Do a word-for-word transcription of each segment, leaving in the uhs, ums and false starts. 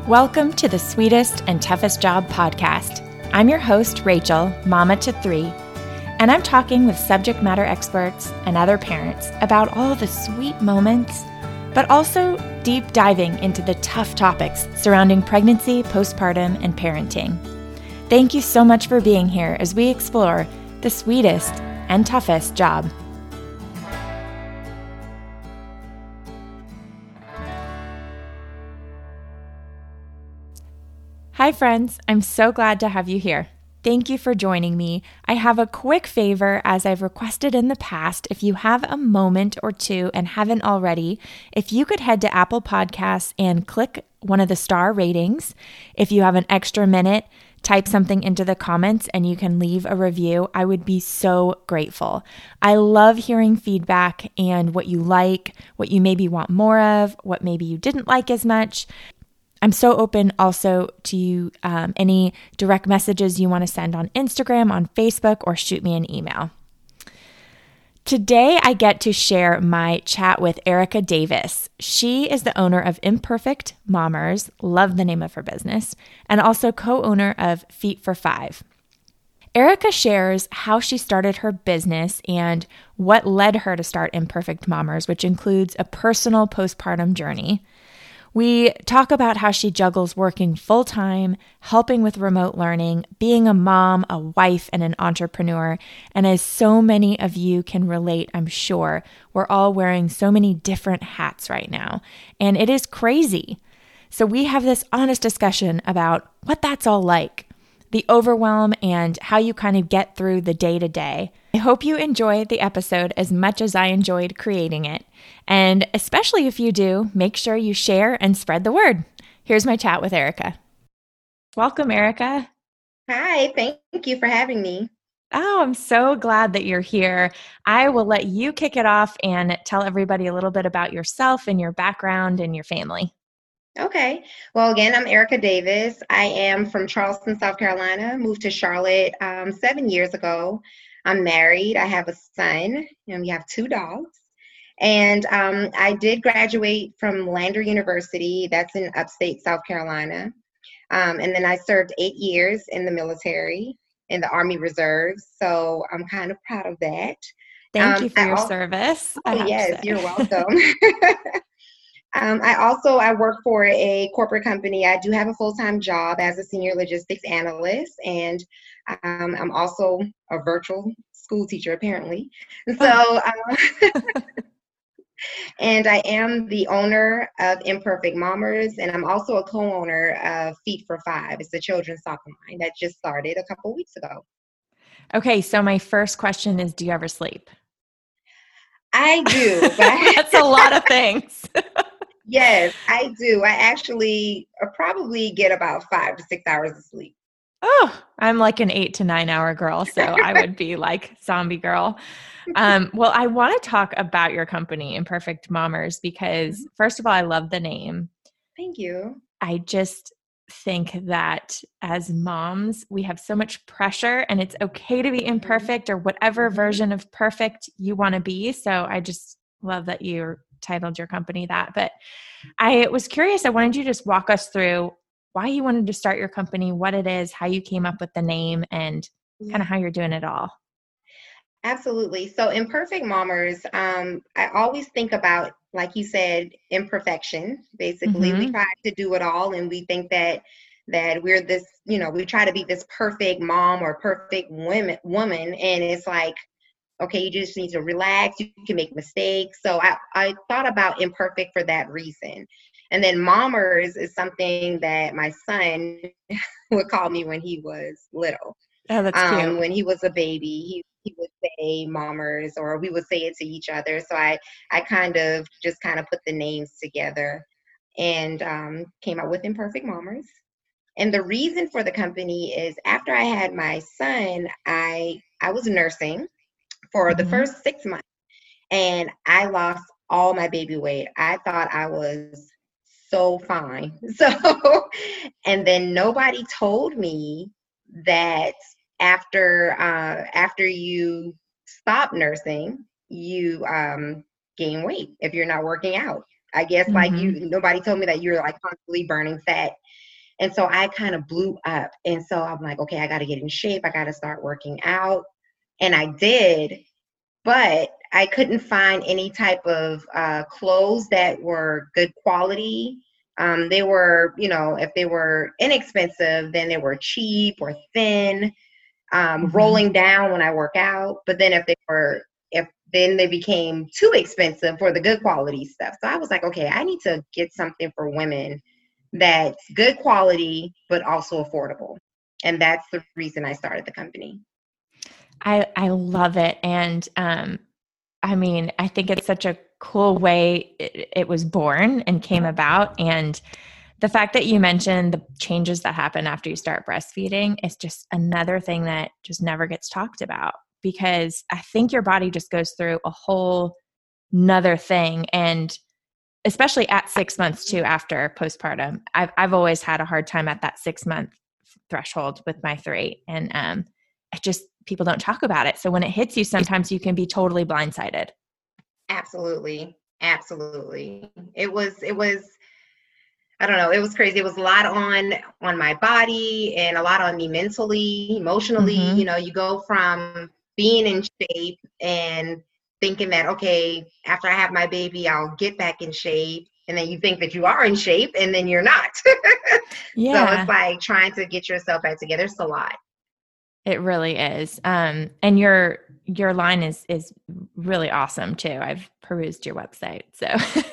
Welcome to the Sweetest and Toughest Job podcast. I'm your host, Rachel, mama to three, and I'm talking with subject matter experts and other parents about all the sweet moments, but also deep diving into the tough topics surrounding pregnancy, postpartum, and parenting. Thank you so much for being here as we explore the sweetest and toughest job. Hi friends, I'm so glad to have you here. Thank you for joining me. I have a quick favor, as I've requested in the past. If you have a moment or two and haven't already, if you could head to Apple Podcasts and click one of the star ratings. If you have an extra minute, type something into the comments and you can leave a review. I would be so grateful. I love hearing feedback and what you like, what you maybe want more of, what maybe you didn't like as much. I'm so open also to um, any direct messages you want to send on Instagram, on Facebook, or shoot me an email. Today, I get to share my chat with Erica Davis. She is the owner of Imperfect Mommers, love the name of her business, and also co-owner of Feet for Five. Erica shares how she started her business and what led her to start Imperfect Mommers, which includes a personal postpartum journey. We talk about how she juggles working full-time, helping with remote learning, being a mom, a wife, and an entrepreneur. And as so many of you can relate, I'm sure, we're all wearing so many different hats right now. And it is crazy. So we have this honest discussion about what that's all like, the overwhelm, and how you kind of get through the day-to-day. I hope you enjoy the episode as much as I enjoyed creating it. And especially if you do, make sure you share and spread the word. Here's my chat with Erica. Welcome, Erica. Hi, thank you for having me. Oh, I'm so glad that you're here. I will let you kick it off and tell everybody a little bit about yourself and your background and your family. Okay. Well, again, I'm Erica Davis. I am from Charleston, South Carolina. Moved to Charlotte um, seven years ago. I'm married. I have a son, and we have two dogs. And um, I did graduate from Lander University. That's in upstate South Carolina. Um, and then I served eight years in the military, in the Army Reserves. So I'm kind of proud of that. Thank Um, you for I your also, service. I oh, have yes, to say. you're welcome. Um, I also, I work for a corporate company. I do have a full-time job as a senior logistics analyst, and um, I'm also a virtual school teacher, apparently. And so, Oh. um, and I am the owner of Imperfect Mommers, and I'm also a co-owner of Feet for Five. It's a children's soccer line that just started a couple weeks ago. Okay, so my first question is, do you ever sleep? I do, but I, That's a lot of things. yes, I do. I actually uh, probably get about five to six hours of sleep. Oh, I'm like an eight to nine hour girl, so I would be like zombie girl. Um, well, I want to talk about your company, Imperfect Mommers, because first of all, I love the name. Thank you. I just think that as moms, we have so much pressure, and it's okay to be imperfect or whatever Mm-hmm. version of perfect you want to be. So I just love that you titled your company that. But I was curious, I wanted you to just walk us through why you wanted to start your company, what it is, how you came up with the name, and kind of how you're doing it all. Absolutely. So Imperfect Mommers, um, I always think about, like you said, imperfection. Basically, we Mm-hmm. try to do it all, and we think that that we're this, you know, we try to be this perfect mom or perfect women woman, and it's like, okay, you just need to relax. You can make mistakes. So I, I thought about imperfect for that reason. And then Mommers is something that my son would call me when he was little. Oh, that's cute. Um, when he was a baby, he, he would say Mommers, or we would say it to each other. So I, I kind of just kind of put the names together and um, came up with Imperfect Mommers. And the reason for the company is after I had my son, I I was nursing for the Mm-hmm. first six months, and I lost all my baby weight. I thought I was so fine. So, and then nobody told me that after uh, after you stop nursing, you um, gain weight if you're not working out. I guess like Mm-hmm. you, nobody told me that you're like constantly burning fat. And so I kind of blew up. And so I'm like, okay, I got to get in shape. I got to start working out. And I did, but I couldn't find any type of uh, clothes that were good quality. Um, they were, you know, if they were inexpensive, then they were cheap or thin, um, Mm-hmm. rolling down when I work out. But then if they were, if then they became too expensive for the good quality stuff. So I was like, okay, I need to get something for women that's good quality, but also affordable. And that's the reason I started the company. I I love it. And um I mean, I think it's such a cool way it, it was born and came about. And the fact that you mentioned the changes that happen after you start breastfeeding is just another thing that just never gets talked about, because I think your body just goes through a whole nother thing. And especially at six months too, after postpartum, I've, I've always had a hard time at that six month threshold with my three. And um, it just, people don't talk about it. So when it hits you, sometimes you can be totally blindsided. Absolutely. Absolutely. It was, it was, I don't know, it was crazy. It was a lot on on my body and a lot on me mentally, emotionally. Mm-hmm. You know, you go from being in shape and thinking that, okay, after I have my baby, I'll get back in shape. And then you think that you are in shape and then you're not. So it's Yeah, like trying to get yourself back together. It's a lot. it really is. Um, and your your line is is really awesome too. I've perused your website, so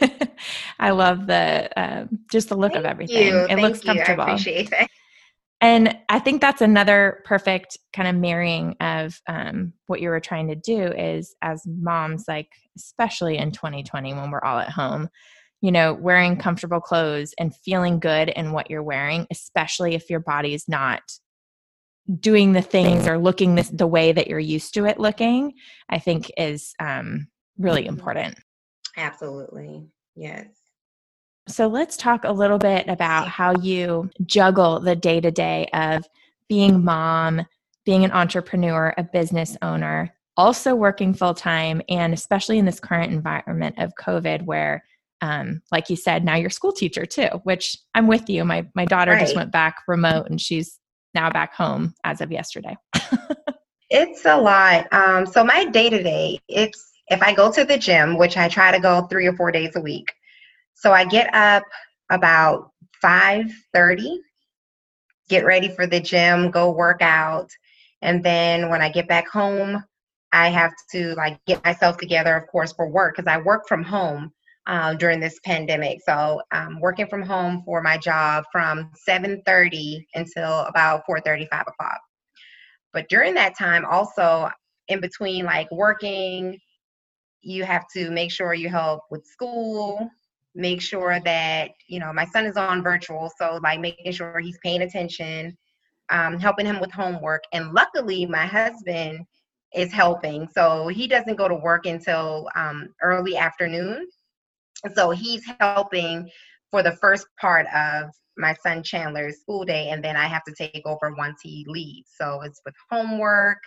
I love the um, just the look of Thank everything. you. It looks Thank you. I comfortable. appreciate that. And I think that's another perfect kind of marrying of um, what you were trying to do is, as moms, like especially in twenty twenty when we're all at home, you know, wearing comfortable clothes and feeling good in what you're wearing, especially if your body's not doing the things or looking this, the way that you're used to it looking, I think is um, really important. Absolutely. Yes. So let's talk a little bit about how you juggle the day to day of being mom, being an entrepreneur, a business owner, also working full time, and especially in this current environment of COVID, where, um, like you said, now you're a school teacher too. Which I'm with you. My my daughter just Right. went back remote, and she's now back home as of yesterday. It's a lot. Um, so my day to day, it's if I go to the gym, which I try to go three or four days a week. So I get up about five thirty, get ready for the gym, go work out, and then when I get back home, I have to like get myself together, of course, for work because I work from home uh, during this pandemic. So I'm working from home for my job from seven thirty until about four thirty, five o'clock. But during that time, also in between like working, you have to make sure you help with school, make sure that, you know, my son is on virtual. So like making sure he's paying attention, um, helping him with homework. And luckily my husband is helping. So he doesn't go to work until um, early afternoon. So he's helping for the first part of my son Chandler's school day. And then I have to take over once he leaves. So it's with homework,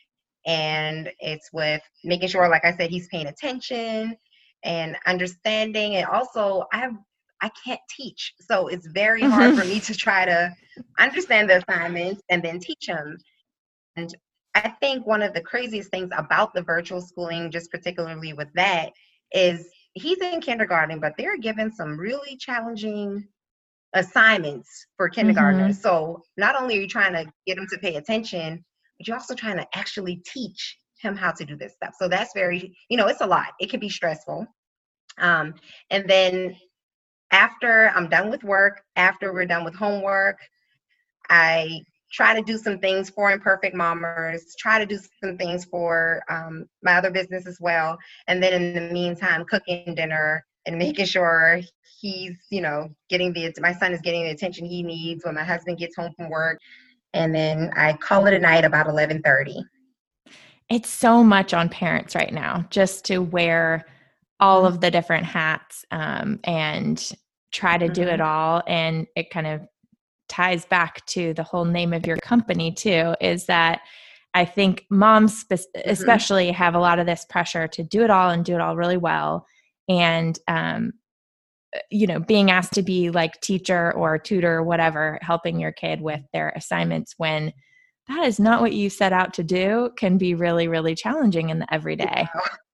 and it's with making sure, like I said, he's paying attention and understanding. And also I have I can't teach, so it's very hard for me to try to understand the assignments and then teach him. And I think one of the craziest things about the virtual schooling, just particularly with that, is he's in kindergarten, but they're given some really challenging assignments for Mm-hmm. kindergartners. So not only are you trying to get him to pay attention, but you're also trying to actually teach him how to do this stuff. So that's very, you know, it's a lot. It can be stressful. Um, and then after I'm done with work, after we're done with homework, I try to do some things for Imperfect Mommers, try to do some things for um, my other business as well. And then in the meantime, cooking dinner and making sure he's, you know, getting the, my son is getting the attention he needs when my husband gets home from work. And then I call it a night about eleven thirty. It's so much on parents right now just to wear all of the different hats um, and try to do it Mm-hmm. all. And it kind of ties back to the whole name of your company too, is that I think moms spe- Mm-hmm. especially have a lot of this pressure to do it all and do it all really well. And um, you know, being asked to be like teacher or tutor or whatever, helping your kid with their assignments when that is not what you set out to do can be really, really challenging in the everyday.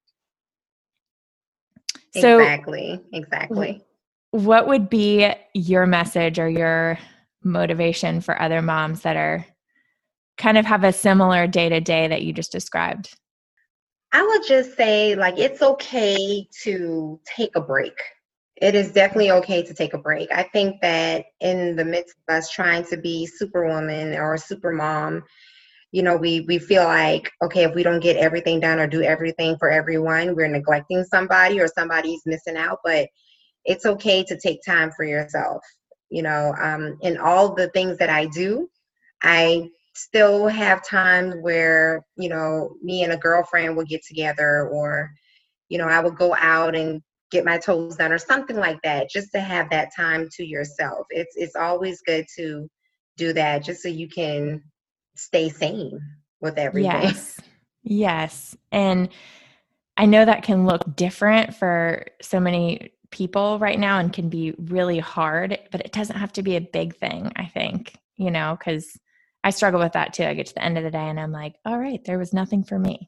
So Exactly. Exactly. what would be your message or your motivation for other moms that are kind of have a similar day to day that you just described? I would just say, like, it's okay to take a break. It is definitely okay to take a break. I think that in the midst of us trying to be superwoman or super mom, you know, we we feel like, okay, if we don't get everything done or do everything for everyone, we're neglecting somebody or somebody's missing out. But it's okay to take time for yourself. You know, um, in all the things that I do, I still have times where, you know, me and a girlfriend will get together, or, you know, I would go out and get my toes done or something like that, just to have that time to yourself. It's it's always good to do that just so you can stay sane with everything. Yes. Yes. And I know that can look different for so many people right now and can be really hard, but it doesn't have to be a big thing, I think, you know, because I struggle with that too. I get to the end of the day and I'm like, all right, there was nothing for me.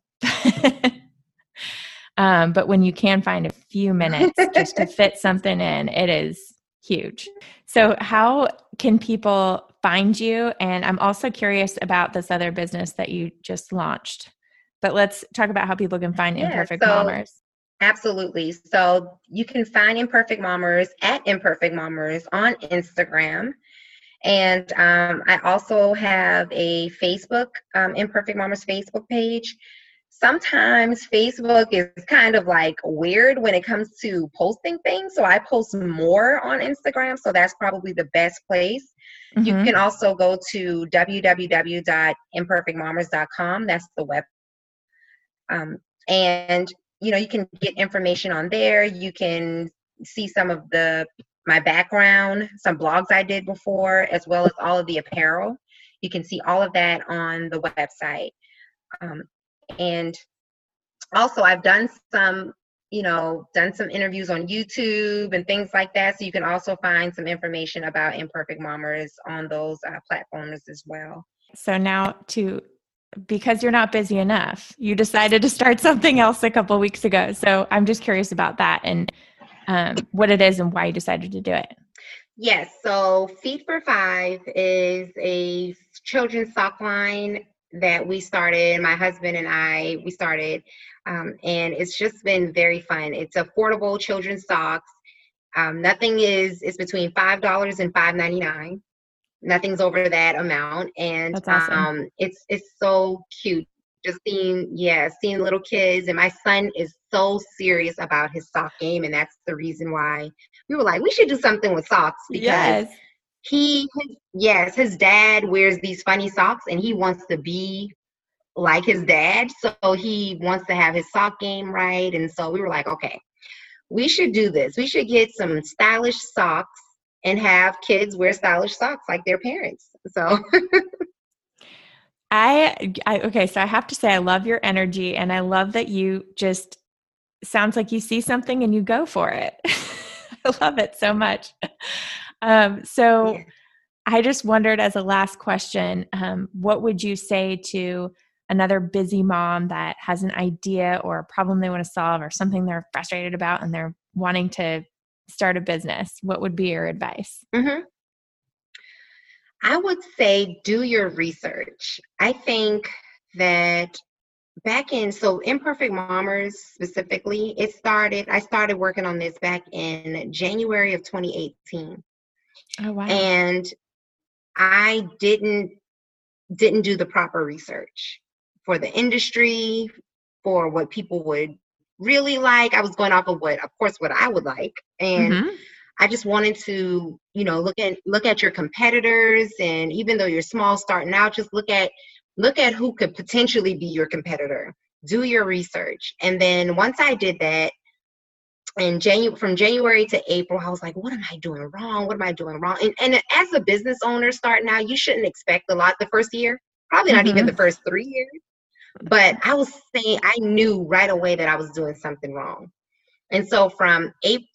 um, but when you can find a few minutes just to fit something in, it is huge. So how can people find you? And I'm also curious about this other business that you just launched. But let's talk about how people can find Yeah, Imperfect so Mommers. absolutely. So you can find Imperfect Mommers at Imperfect Mommers on Instagram. And um, I also have a Facebook, um, Imperfect Mommers Facebook page. Sometimes Facebook is kind of like weird when it comes to posting things. So I post more on Instagram. So that's probably the best place. You Mm-hmm. can also go to w w w dot imperfect mommers dot com. That's the web. Um, and, you know, you can get information on there. You can see some of the my background, some blogs I did before, as well as all of the apparel. You can see all of that on the website. Um, and also, I've done some, you know, done some interviews on YouTube and things like that. So you can also find some information about Imperfect Mommers on those uh, platforms as well. So now to, because you're not busy enough, you decided to start something else a couple of weeks ago. So I'm just curious about that and um, what it is and why you decided to do it. Yes, so Feet for Five is a children's sock line that we started, my husband and I, we started, um, and it's just been very fun. It's affordable children's socks. Um, nothing is, is between five dollars and five ninety-nine. Nothing's over that amount. And That's awesome. um, it's it's so cute. Just seeing, yeah, seeing little kids. And my son is so serious about his sock game. And that's the reason why we were like, we should do something with socks, because Yes. he, his, yes, his dad wears these funny socks and he wants to be like his dad. So he wants to have his sock game right. And so we were like, okay, we should do this. We should get some stylish socks and have kids wear stylish socks like their parents. So I, I, okay, so I have to say, I love your energy and I love that you just sounds like you see something and you go for it. I love it so much. Um, so yeah. I just wondered, as a last question, um, what would you say to another busy mom that has an idea or a problem they want to solve or something they're frustrated about and they're wanting to start a business? What would be your advice? Mm-hmm. I would say do your research. I think that back in, so Imperfect Mommers specifically, it started, I started working on this back in January of twenty eighteen. Oh, wow. And I didn't didn't do the proper research for the industry, for what people would really like. I was going off of what, of course, what I would like. And Mm-hmm. I just wanted to, you know, look at look at your competitors, and even though you're small starting out, just look at look at who could potentially be your competitor. Do your research. And then once I did that, in January, from January to April, I was like, what am I doing wrong? What am I doing wrong? And, and as a business owner starting out, you shouldn't expect a lot the first year, probably not even Mm-hmm. the first three years. But I was saying, I knew right away that I was doing something wrong. And so from April,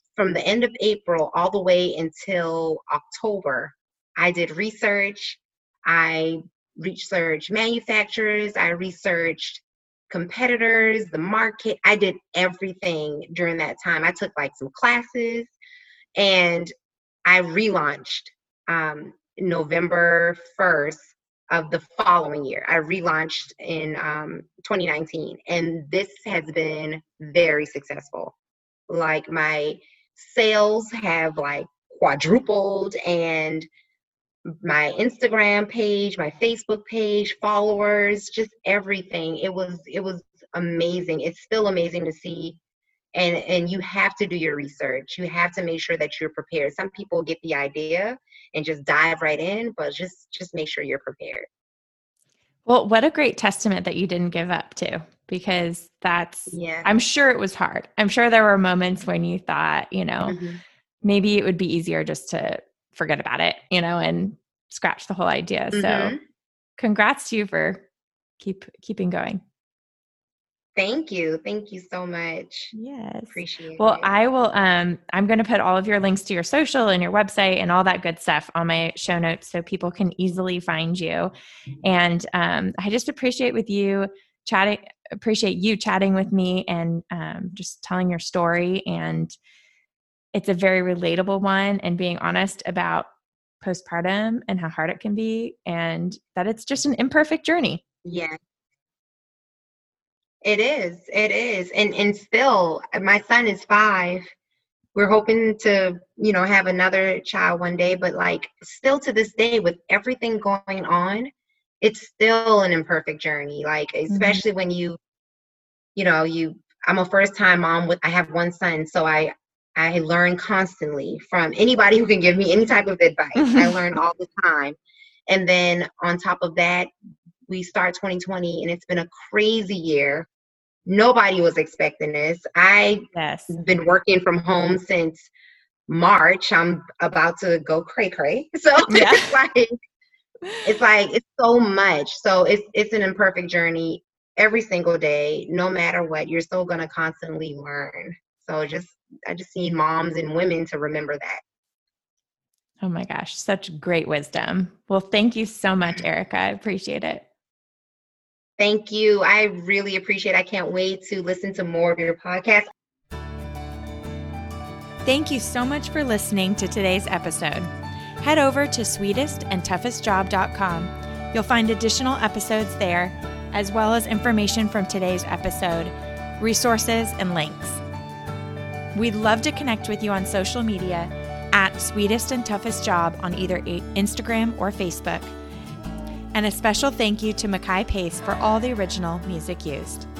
from the end of April all the way until October, I did research. I researched manufacturers. I researched competitors, the market. I did everything during that time. I took like some classes, and I relaunched um, November first of the following year. I relaunched in um, twenty nineteen, and this has been very successful. Like, my sales have like quadrupled, and my Instagram page, my Facebook page, followers, just everything. It was it was amazing. It's still amazing to see. And and you have to do your research. You have to make sure that you're prepared. Some people get the idea and just dive right in, but just just make sure you're prepared. Well, what a great testament that you didn't give up too, because that's, yeah. I'm sure it was hard. I'm sure there were moments when you thought, you know, mm-hmm. maybe it would be easier just to forget about it, you know, and scratch the whole idea. Mm-hmm. So congrats to you for keep keeping going. Thank you. Thank you so much. Yes. Appreciate well, it. Well, I will, um, I'm going to put all of your links to your social and your website and all that good stuff on my show notes so people can easily find you. And um, I just appreciate with you chatting, appreciate you chatting with me and um, just telling your story. And it's a very relatable one, and being honest about postpartum and how hard it can be, and that it's just an imperfect journey. Yeah. It is. It is. And and still, my son is five. We're hoping to, you know, have another child one day, but like still to this day, with everything going on, it's still an imperfect journey. Like, especially mm-hmm. when you, you know, you, I'm a first time mom with, I have one son. So I, I learn constantly from anybody who can give me any type of advice. I learn all the time. And then on top of that, we start twenty twenty, and it's been a crazy year. Nobody was expecting this. I've yes. been working from home since March. I'm about to go cray cray. So yeah. it's like it's like it's so much. So it's it's an imperfect journey every single day. No matter what, you're still gonna constantly learn. So just I just need moms and women to remember that. Oh my gosh, such great wisdom. Well, thank you so much, Erica. I appreciate it. Thank you. I really appreciate it. I can't wait to listen to more of your podcast. Thank you so much for listening to today's episode. Head over to sweetest and toughest job dot com. You'll find additional episodes there, as well as information from today's episode, resources, and links. We'd love to connect with you on social media at Sweetest and Toughest Job on either Instagram or Facebook. And a special thank you to Makai Pace for all the original music used.